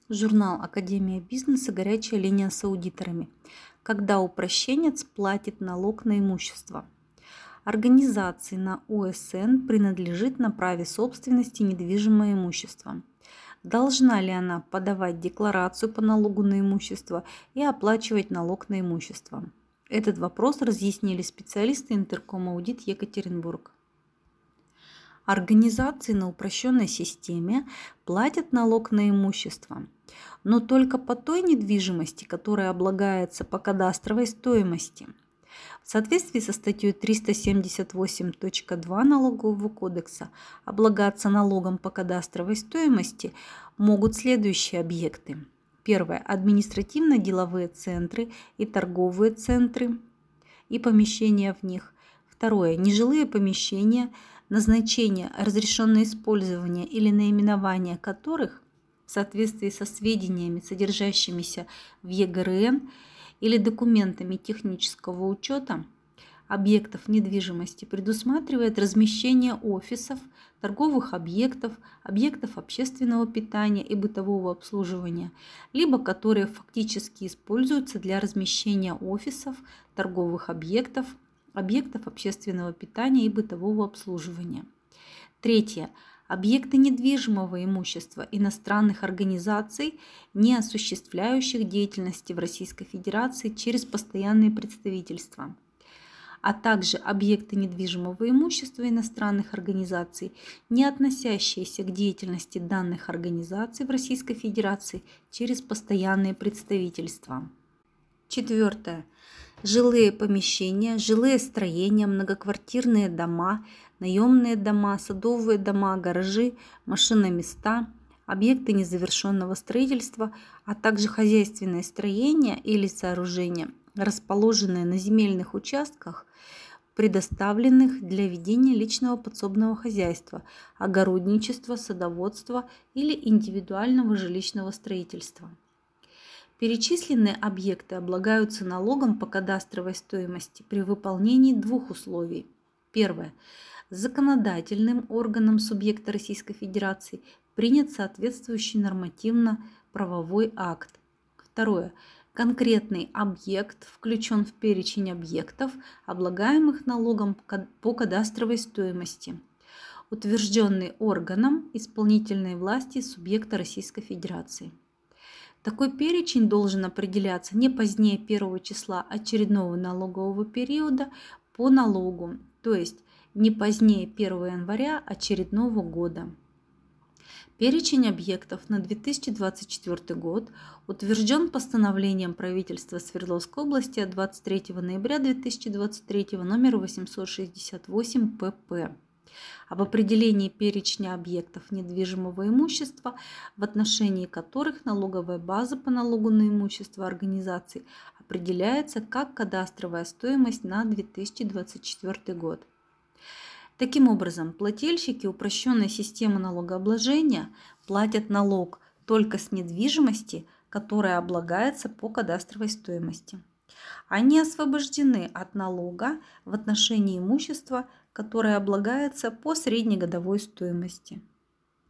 Журнал «Академия бизнеса. Горячая линия с аудиторами». Когда упрощенец платит налог на имущество. Организации на ОСН принадлежит на праве собственности недвижимое имущество. Должна ли она подавать декларацию по налогу на имущество и оплачивать налог на имущество? Этот вопрос разъяснили специалисты Интерком-Аудит Екатеринбург. Организации на упрощенной системе платят налог на имущество, но только по той недвижимости, которая облагается по кадастровой стоимости. В соответствии со статьей 378.2 Налогового кодекса облагаться налогом по кадастровой стоимости могут следующие объекты. Первое. Административно-деловые центры и торговые центры и помещения в них. Второе. Нежилые помещения, назначение, разрешенное использование или наименование которых в соответствии со сведениями, содержащимися в ЕГРН или документами технического учета объектов недвижимости, предусматривает размещение офисов, торговых объектов, объектов общественного питания и бытового обслуживания, либо которые фактически используются для размещения офисов, торговых объектов, объектов общественного питания и бытового обслуживания. Третье. Объекты недвижимого имущества иностранных организаций, не осуществляющих деятельности в Российской Федерации через постоянные представительства, а также объекты недвижимого имущества иностранных организаций, не относящиеся к деятельности данных организаций в Российской Федерации через постоянные представительства. Четвертое. Жилые помещения, жилые строения, многоквартирные дома, наемные дома, садовые дома, гаражи, машиноместа, объекты незавершенного строительства, а также хозяйственные строения или сооружения, расположенные на земельных участках, предоставленных для ведения личного подсобного хозяйства, огородничества, садоводства или индивидуального жилищного строительства. Перечисленные объекты облагаются налогом по кадастровой стоимости при выполнении двух условий. Первое. Законодательным органом субъекта Российской Федерации принят соответствующий нормативно-правовой акт. Второе. Конкретный объект включен в перечень объектов, облагаемых налогом по кадастровой стоимости, утвержденный органом исполнительной власти субъекта Российской Федерации. Такой перечень должен определяться не позднее 1 числа очередного налогового периода по налогу, то есть не позднее 1 января очередного года. Перечень объектов на 2024 год утвержден постановлением правительства Свердловской области от 23 ноября 2023 номер 868 ПП об определении перечня объектов недвижимого имущества, в отношении которых налоговая база по налогу на имущество организаций определяется как кадастровая стоимость на 2024 год. Таким образом, плательщики упрощенной системы налогообложения платят налог только с недвижимости, которая облагается по кадастровой стоимости. Они освобождены от налога в отношении имущества, которое облагается по среднегодовой стоимости.